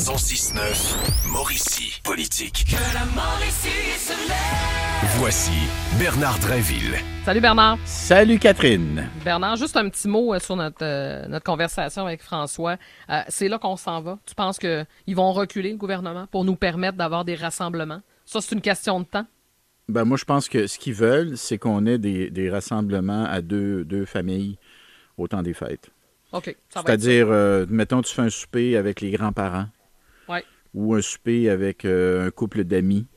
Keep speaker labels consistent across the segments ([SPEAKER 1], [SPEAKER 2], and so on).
[SPEAKER 1] 106.9 Mauricie Politique.
[SPEAKER 2] Que la Mauricie se lève.
[SPEAKER 1] Voici Bernard Drinville.
[SPEAKER 3] Salut Bernard.
[SPEAKER 4] Salut Catherine.
[SPEAKER 3] Bernard, juste un petit mot sur notre conversation avec François. C'est là qu'on s'en va. Tu penses qu'ils vont reculer, le gouvernement, pour nous permettre d'avoir des rassemblements? Ça, c'est une question de temps?
[SPEAKER 4] Ben moi, je pense que ce qu'ils veulent, c'est qu'on ait des rassemblements à deux familles au temps des fêtes.
[SPEAKER 3] OK.
[SPEAKER 4] C'est-à-dire, mettons, tu fais un souper avec les grands-parents.
[SPEAKER 3] Ouais.
[SPEAKER 4] Ou un souper avec un couple d'amis.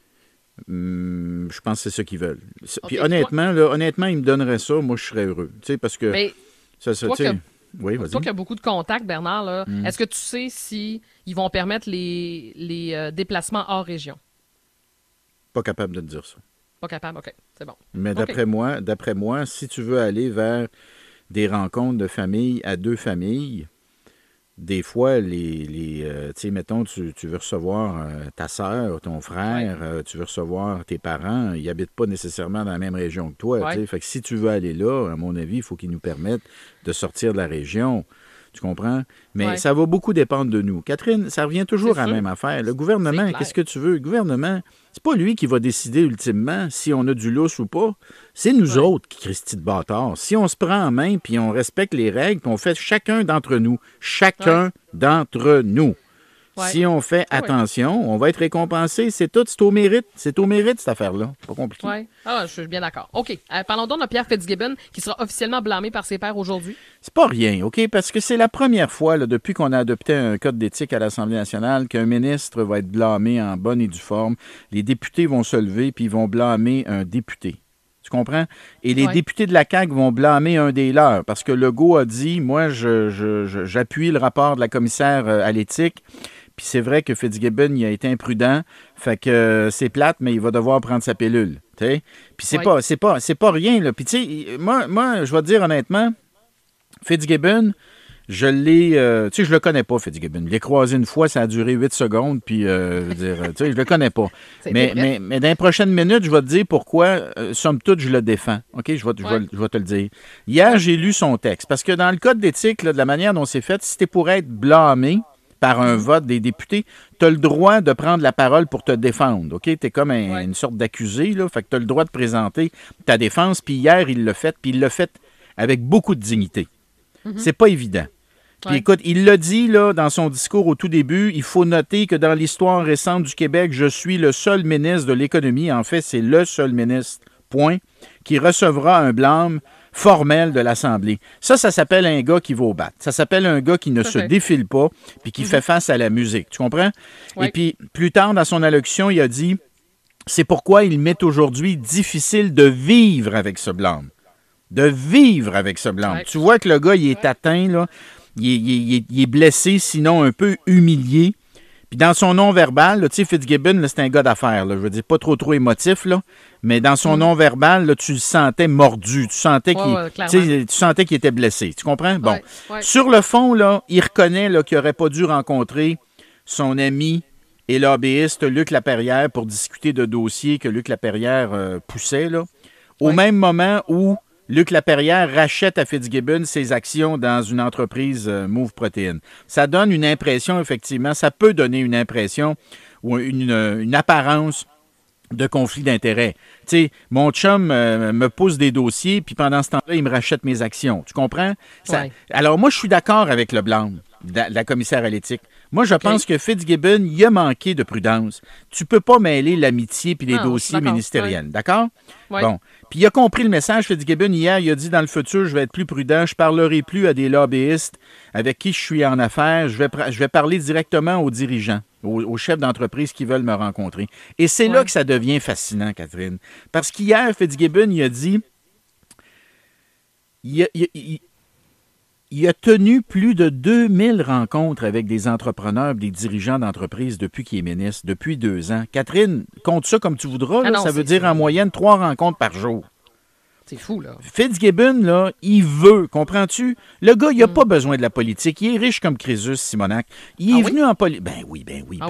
[SPEAKER 4] Je pense que c'est ça qu'ils veulent. Puis honnêtement, ils me donneraient ça, moi, je serais heureux. Tu sais, parce que...
[SPEAKER 3] Mais
[SPEAKER 4] oui, vas-y.
[SPEAKER 3] toi qui as beaucoup de contacts, Bernard, là, est-ce que tu sais si ils vont permettre les déplacements hors région?
[SPEAKER 4] Pas capable de te dire ça.
[SPEAKER 3] Pas capable? OK, c'est bon.
[SPEAKER 4] Mais d'après moi, si tu veux aller vers des rencontres de famille à deux familles, des fois, tu sais, mettons, tu veux recevoir ta sœur, ton frère, tu veux recevoir tes parents, ils n'habitent pas nécessairement dans la même région que toi. Ouais. Fait que si tu veux aller là, à mon avis, il faut qu'ils nous permettent de sortir de la région. Tu comprends? Mais ça va beaucoup dépendre de nous. Catherine, ça revient toujours à la même affaire. Le gouvernement, qu'est-ce que tu veux? Le gouvernement, c'est pas lui qui va décider ultimement si on a du lousse ou pas. C'est nous autres qui Christy de bâtard. Si on se prend en main puis on respecte les règles puis on fait chacun d'entre nous. Si on fait attention, on va être récompensé. C'est au mérite. C'est au mérite, cette affaire-là. C'est pas compliqué.
[SPEAKER 3] Oui. Ah, je suis bien d'accord. OK. Parlons donc de Pierre Fitzgibbon, qui sera officiellement blâmé par ses pairs aujourd'hui.
[SPEAKER 4] C'est pas rien, OK? Parce que c'est la première fois, là, depuis qu'on a adopté un code d'éthique à l'Assemblée nationale, qu'un ministre va être blâmé en bonne et due forme. Les députés vont se lever puis ils vont blâmer un député. Tu comprends? Et les députés de la CAQ vont blâmer un des leurs parce que Legault a dit, moi, j'appuie le rapport de la commissaire à l'éthique. Puis c'est vrai que Fitzgibbon, il a été imprudent. Fait que c'est plate, mais il va devoir prendre sa pilule. T'sais? Puis c'est pas rien. Là. Puis tu sais, moi, je vais te dire honnêtement, Fitzgibbon, je le connais pas, Fitzgibbon. Je l'ai croisé une fois, ça a duré 8 secondes, puis je le connais pas. Mais dans les prochaines minutes, je vais te dire pourquoi, somme toute, je le défends. OK? Je vais te le dire. Hier, j'ai lu son texte, parce que dans le code d'éthique, là, de la manière dont c'est fait, si t'es pour être blâmé par un vote des députés, tu as le droit de prendre la parole pour te défendre. OK? Tu es comme une sorte d'accusé, là. Fait que tu as le droit de présenter ta défense. Puis hier, il l'a fait. Puis il l'a fait avec beaucoup de dignité. C'est pas évident. Puis écoute, il l'a dit là, dans son discours au tout début, il faut noter que dans l'histoire récente du Québec, je suis le seul ministre de l'économie, en fait, c'est le seul ministre, point, qui recevra un blâme formel de l'Assemblée. Ça s'appelle un gars qui va au bat. Ça s'appelle un gars qui ne se défile pas puis qui fait face à la musique. Tu comprends? Oui. Et puis, plus tard, dans son allocution, il a dit « C'est pourquoi il m'est aujourd'hui difficile de vivre avec ce blâme. » De vivre avec ce blâme. Ouais. Tu vois que le gars, il est atteint, là. Il est blessé, sinon un peu humilié. Puis dans son non-verbal, tu sais, Fitzgibbon, là, c'est un gars d'affaires. Là, je veux dire, pas trop émotif, là, mais dans son non-verbal, là, tu le sentais mordu. Tu sentais qu'il était blessé. Tu comprends? Bon. Ouais. Sur le fond, là, il reconnaît là, qu'il n'aurait pas dû rencontrer son ami et lobbyiste Luc Laperrière pour discuter de dossiers que Luc Laperrière poussait. Là. Au même moment où Luc Laperrière rachète à Fitzgibbon ses actions dans une entreprise Move Protein. Ça donne une impression, effectivement, ça peut donner une impression ou une apparence de conflit d'intérêts. Tu sais, mon chum me pousse des dossiers, puis pendant ce temps-là, il me rachète mes actions. Tu comprends? Alors, moi, je suis d'accord avec le blâme de la commissaire à l'éthique. Moi, je pense que Fitzgibbon, il a manqué de prudence. Tu peux pas mêler l'amitié puis les dossiers ministériels, d'accord? Oui. Bon. Puis il a compris le message, Fitzgibbon, hier, il a dit, dans le futur, je vais être plus prudent, je parlerai plus à des lobbyistes avec qui je suis en affaires, je vais parler directement aux dirigeants, aux chefs d'entreprise qui veulent me rencontrer. Et c'est là que ça devient fascinant, Catherine. Parce qu'hier, Fitzgibbon, il a dit, il a tenu plus de 2000 rencontres avec des entrepreneurs, des dirigeants d'entreprise depuis qu'il est ministre, depuis 2 ans. Catherine, compte ça comme tu voudras. Là, ça veut dire en moyenne 3 rencontres par jour.
[SPEAKER 3] C'est fou, là.
[SPEAKER 4] Fitzgibbon, là, il veut, comprends-tu? Le gars, il n'a pas besoin de la politique. Il est riche comme Crésus, Simonac. Il est venu en politique. Ben oui.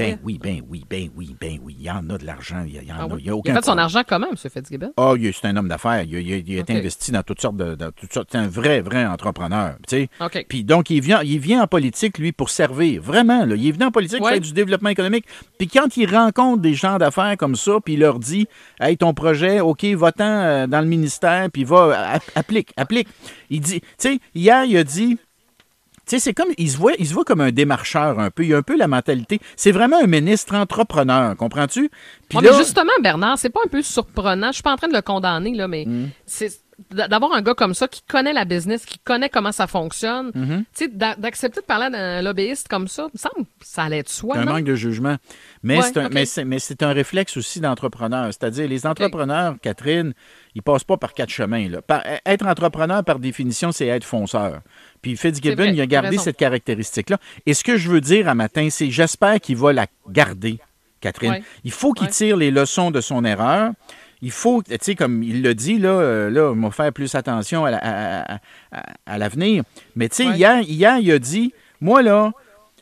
[SPEAKER 4] Il y en a de l'argent. Il y en a. Il y a aucun
[SPEAKER 3] il a fait son
[SPEAKER 4] problème.
[SPEAKER 3] argent comment, M. Fitzgibbon?
[SPEAKER 4] Ah, c'est un homme d'affaires. Il a investi dans toutes sortes de. C'est un vrai entrepreneur. Tu sais.
[SPEAKER 3] OK.
[SPEAKER 4] Puis donc, il vient en politique, lui, pour servir. Vraiment, là. Il est venu en politique pour
[SPEAKER 3] Ouais.
[SPEAKER 4] faire du développement économique. Puis quand il rencontre des gens d'affaires comme ça, puis il leur dit hey, ton projet, OK, va-t'en dans le ministère, puis applique. Il dit, tu sais, hier, il a dit. Tu sais, c'est comme, il se voit comme un démarcheur un peu. Il a un peu la mentalité. C'est vraiment un ministre entrepreneur, comprends-tu? Puis
[SPEAKER 3] Mais justement, Bernard, c'est pas un peu surprenant. Je suis pas en train de le condamner, là, mais c'est d'avoir un gars comme ça qui connaît la business, qui connaît comment ça fonctionne. Tu sais, d'accepter de parler d'un lobbyiste comme ça, il me semble que ça allait de soi,
[SPEAKER 4] un
[SPEAKER 3] non?
[SPEAKER 4] manque de jugement. Mais,
[SPEAKER 3] Ouais,
[SPEAKER 4] c'est un,
[SPEAKER 3] OK.
[SPEAKER 4] mais c'est un réflexe aussi d'entrepreneur. C'est-à-dire, les entrepreneurs, Catherine, ils passent pas par 4 chemins. Là. Être entrepreneur, par définition, c'est être fonceur. Puis Fitzgibbon,
[SPEAKER 3] C'est vrai,
[SPEAKER 4] il a gardé
[SPEAKER 3] raison.
[SPEAKER 4] cette caractéristique-là. Et ce que je veux dire à matin, c'est j'espère qu'il va la garder, Catherine.
[SPEAKER 3] Ouais.
[SPEAKER 4] Il faut qu'il
[SPEAKER 3] Ouais.
[SPEAKER 4] tire les leçons de son erreur. Il faut, tu sais, comme il l'a dit, là, on va faire plus attention à l'avenir. Mais tu sais,
[SPEAKER 3] Ouais.
[SPEAKER 4] hier, il a dit, moi, là,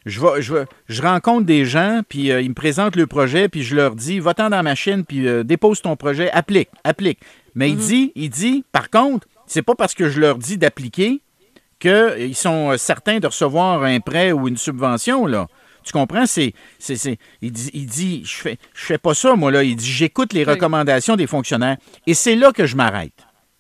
[SPEAKER 4] je rencontre des gens, puis ils me présentent le projet, puis je leur dis, va-t'en dans la machine, puis dépose ton projet, applique. Mais il dit, par contre, c'est pas parce que je leur dis d'appliquer qu'ils sont certains de recevoir un prêt ou une subvention, là. Tu comprends? Il dit je fais pas ça, moi, là. Il dit, j'écoute les
[SPEAKER 3] Oui.
[SPEAKER 4] recommandations des fonctionnaires. Et c'est là que je m'arrête.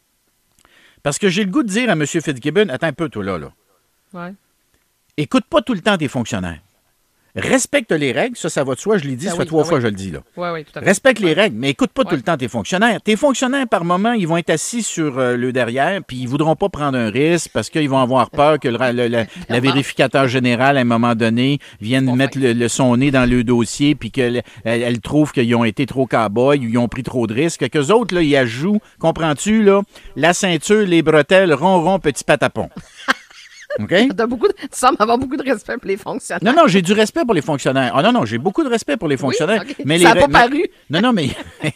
[SPEAKER 4] Parce que j'ai le goût de dire à M. Fitzgibbon, attends un peu, toi, là.
[SPEAKER 3] Ouais.
[SPEAKER 4] Écoute pas tout le temps tes fonctionnaires. Respecte les règles, ça va de soi, je l'ai dit,
[SPEAKER 3] Ben
[SPEAKER 4] ça fait
[SPEAKER 3] oui,
[SPEAKER 4] 3
[SPEAKER 3] ben
[SPEAKER 4] fois
[SPEAKER 3] oui.
[SPEAKER 4] que je le dis, là.
[SPEAKER 3] Oui, tout à fait.
[SPEAKER 4] Respecte les règles, mais écoute pas tout
[SPEAKER 3] Ouais.
[SPEAKER 4] le temps tes fonctionnaires. Tes fonctionnaires, par moment, ils vont être assis sur le derrière, puis ils voudront pas prendre un risque parce qu'ils vont avoir peur que la vérificateur général, à un moment donné, vienne
[SPEAKER 3] Bon,
[SPEAKER 4] mettre
[SPEAKER 3] fin.
[SPEAKER 4] son nez dans le dossier, puis qu'elle trouve qu'ils ont été trop cow-boys ou ils ont pris trop de risques. Qu'eux autres, là, ils ajoutent, comprends-tu, là, la ceinture, les bretelles, ronron, petit patapon. OK?
[SPEAKER 3] Tu sembles avoir beaucoup de respect pour les fonctionnaires.
[SPEAKER 4] Non, j'ai du respect pour les fonctionnaires. Ah non, j'ai beaucoup de respect pour les fonctionnaires.
[SPEAKER 3] OK.
[SPEAKER 4] Mais
[SPEAKER 3] Ça n'a pas paru.
[SPEAKER 4] Non, mais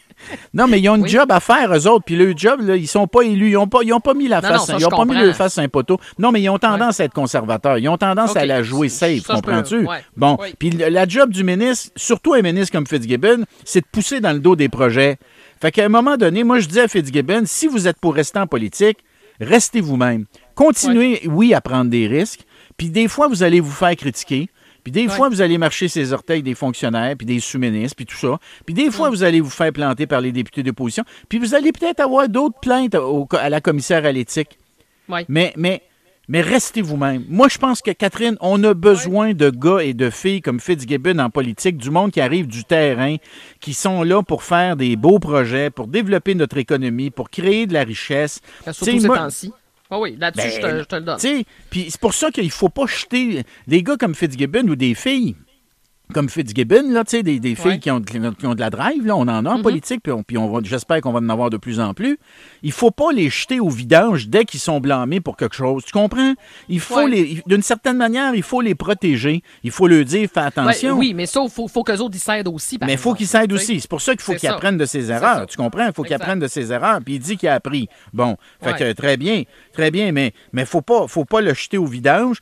[SPEAKER 4] ils ont une
[SPEAKER 3] Oui.
[SPEAKER 4] job à faire, eux autres. Puis le job, là, ils sont pas élus. Ils ont pas mis la
[SPEAKER 3] Non,
[SPEAKER 4] face.
[SPEAKER 3] ça,
[SPEAKER 4] Ils
[SPEAKER 3] je
[SPEAKER 4] ont pas mis
[SPEAKER 3] comprends.
[SPEAKER 4] le face sur un poteau. Non, mais ils ont tendance à être conservateurs. Ils ont tendance
[SPEAKER 3] OK.
[SPEAKER 4] à la jouer safe,
[SPEAKER 3] Ça, je peux-
[SPEAKER 4] comprends-tu?
[SPEAKER 3] ouais.
[SPEAKER 4] Bon,
[SPEAKER 3] Oui.
[SPEAKER 4] puis la job du ministre, surtout un ministre comme Fitzgibbon, c'est de pousser dans le dos des projets. Fait qu'à un moment donné, moi, je dis à Fitzgibbon, si vous êtes pour rester en politique, restez vous-même. Continuez, oui, à prendre des risques. Puis des fois, vous allez vous faire critiquer. Puis des fois, vous allez marcher ses orteils des fonctionnaires, puis des sous-ministres, puis tout ça. Puis des fois, vous allez vous faire planter par les députés d'opposition. Puis vous allez peut-être avoir d'autres plaintes à la commissaire à l'éthique.
[SPEAKER 3] Ouais.
[SPEAKER 4] Mais restez vous-même. Moi, je pense que, Catherine, on a besoin de gars et de filles comme Fitzgibbon en politique, du monde qui arrive du terrain, qui sont là pour faire des beaux projets, pour développer notre économie, pour créer de la richesse.
[SPEAKER 3] Surtout
[SPEAKER 4] T'sais,
[SPEAKER 3] ces
[SPEAKER 4] moi-
[SPEAKER 3] temps-ci. Ah oui, là-dessus,
[SPEAKER 4] Ben,
[SPEAKER 3] je te le donne.
[SPEAKER 4] Tu sais, puis c'est pour ça qu'il ne faut pas jeter des gars comme Fitzgibbon ou des filles comme Fitzgibbon, là, tu sais, des filles
[SPEAKER 3] Ouais.
[SPEAKER 4] qui ont de la drive, là, on en a en politique, puis j'espère qu'on va en avoir de plus en plus. Il ne faut pas les jeter au vidange dès qu'ils sont blâmés pour quelque chose. Tu comprends? Il faut
[SPEAKER 3] Ouais.
[SPEAKER 4] d'une certaine manière, il faut les protéger. Il faut leur dire, fais attention.
[SPEAKER 3] Ouais, oui, mais ça, il faut qu'eux autres, ils s'aident aussi. par
[SPEAKER 4] Mais il faut
[SPEAKER 3] exemple,
[SPEAKER 4] qu'il s'aide
[SPEAKER 3] tu sais.
[SPEAKER 4] aussi. C'est pour ça qu'il faut
[SPEAKER 3] C'est
[SPEAKER 4] qu'il
[SPEAKER 3] ça.
[SPEAKER 4] apprenne de ses
[SPEAKER 3] C'est
[SPEAKER 4] erreurs.
[SPEAKER 3] ça.
[SPEAKER 4] Tu comprends? Il faut qu'il
[SPEAKER 3] Exact.
[SPEAKER 4] apprenne de ses erreurs. Puis il dit qu'il a appris. Bon, fait
[SPEAKER 3] Ouais.
[SPEAKER 4] que très bien, mais faut pas le jeter au vidange.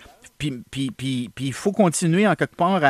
[SPEAKER 4] Puis il faut continuer en quelque part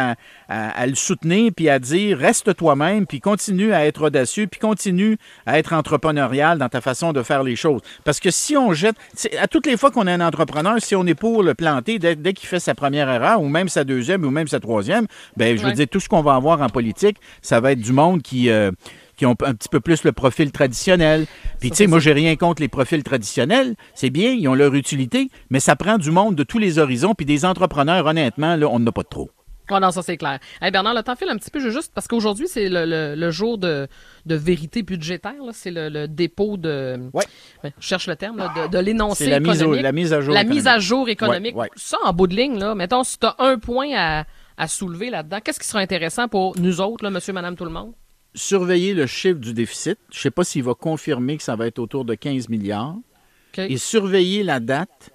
[SPEAKER 4] à le soutenir, puis à dire reste toi-même, puis continue à être audacieux, puis continue à être entrepreneurial dans ta façon de faire les choses. Parce que si on jette, à toutes les fois qu'on a un entrepreneur, si on est pour le planter dès qu'il fait sa première erreur, ou même sa deuxième, ou même sa troisième, ben je veux
[SPEAKER 3] Ouais.
[SPEAKER 4] dire, tout ce qu'on va avoir en politique, ça va être du monde qui ont un petit peu plus le profil traditionnel. Puis, tu sais, moi, j'ai rien contre les profils traditionnels. C'est bien, ils ont leur utilité, mais ça prend du monde de tous les horizons. Puis des entrepreneurs, honnêtement, là, on n'en a pas de trop.
[SPEAKER 3] Oh non, ça c'est clair. Hey Bernard, le temps file un petit peu, juste parce qu'aujourd'hui, c'est le jour de vérité budgétaire. Là. C'est le dépôt de...
[SPEAKER 4] Ouais.
[SPEAKER 3] Ben, je cherche le terme, là, de l'énoncé
[SPEAKER 4] C'est la mise
[SPEAKER 3] économique.
[SPEAKER 4] à jour.
[SPEAKER 3] La
[SPEAKER 4] économique.
[SPEAKER 3] mise à jour économique.
[SPEAKER 4] Ouais.
[SPEAKER 3] Ça, en bout de ligne, là, mettons, si tu as un point à soulever là-dedans, qu'est-ce qui sera intéressant pour nous autres, là, monsieur, madame, tout le monde?
[SPEAKER 4] Surveiller le chiffre du déficit. Je ne sais pas s'il va confirmer que ça va être autour de 15 milliards.
[SPEAKER 3] OK.
[SPEAKER 4] Et surveiller la date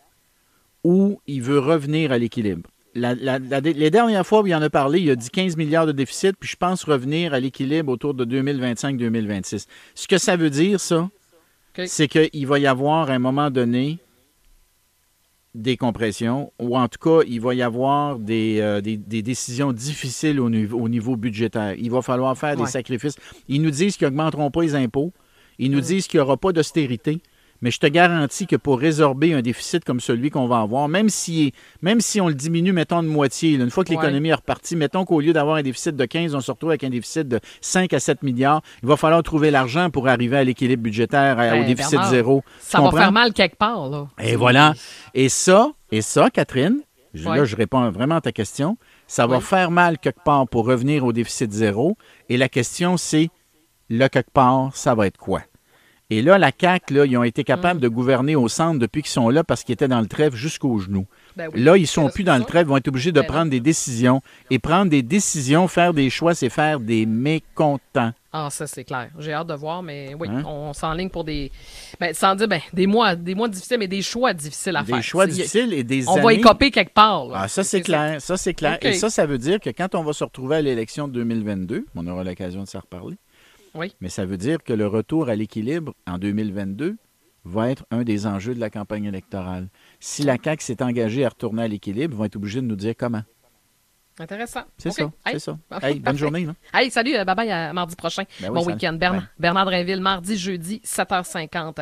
[SPEAKER 4] où il veut revenir à l'équilibre. Les dernières fois où il en a parlé, il a dit 15 milliards de déficit, puis je pense revenir à l'équilibre autour de 2025-2026. Ce que ça veut dire, ça, c'est qu'il va y avoir, à un moment donné, des compressions, ou en tout cas, il va y avoir des décisions difficiles au niveau budgétaire. Il va falloir faire des sacrifices. Ils nous disent qu'ils n'augmenteront pas les impôts. Ils nous disent qu'il n'y aura pas d'austérité. Mais je te garantis que pour résorber un déficit comme celui qu'on va avoir, même si on le diminue, mettons, de moitié, là, une fois que l'économie est repartie, mettons qu'au lieu d'avoir un déficit de 15, on se retrouve avec un déficit de 5 à 7 milliards, il va falloir trouver l'argent pour arriver à l'équilibre budgétaire, au déficit
[SPEAKER 3] Bernard,
[SPEAKER 4] zéro.
[SPEAKER 3] Ça va faire mal quelque part, là.
[SPEAKER 4] Et voilà. Et ça, Catherine, là, je réponds vraiment à ta question, ça va faire mal quelque part pour revenir au déficit zéro. Et la question, c'est, là, quelque part, ça va être quoi? Et là, la CAQ, là, ils ont été capables de gouverner au centre depuis qu'ils sont là parce qu'ils étaient dans le trèfle jusqu'aux genoux.
[SPEAKER 3] Ben oui.
[SPEAKER 4] Là, ils ne sont plus dans le trèfle, ils vont être obligés de prendre des décisions. Et prendre des décisions, faire des choix, c'est faire des mécontents.
[SPEAKER 3] Ah, ça, c'est clair. J'ai hâte de voir, mais oui, on s'enligne pour des... sans dire, des mois difficiles, mais des choix difficiles à faire.
[SPEAKER 4] Des choix difficiles et des
[SPEAKER 3] on
[SPEAKER 4] années...
[SPEAKER 3] va y copier quelque part. Là.
[SPEAKER 4] Ah, ça, c'est clair. Ça, c'est clair.
[SPEAKER 3] Okay.
[SPEAKER 4] Et ça veut dire que quand on va se retrouver à l'élection de 2022, on aura l'occasion de s'en reparler, mais ça veut dire que le retour à l'équilibre en 2022 va être un des enjeux de la campagne électorale. Si la CAQ s'est engagée à retourner à l'équilibre, ils vont être obligés de nous dire comment.
[SPEAKER 3] Intéressant.
[SPEAKER 4] C'est ça. Hey, bonne journée. Là.
[SPEAKER 3] Hey, salut, bye-bye à mardi prochain.
[SPEAKER 4] Ben oui,
[SPEAKER 3] bon week-end. Bernard Drinville, mardi, jeudi, 7h50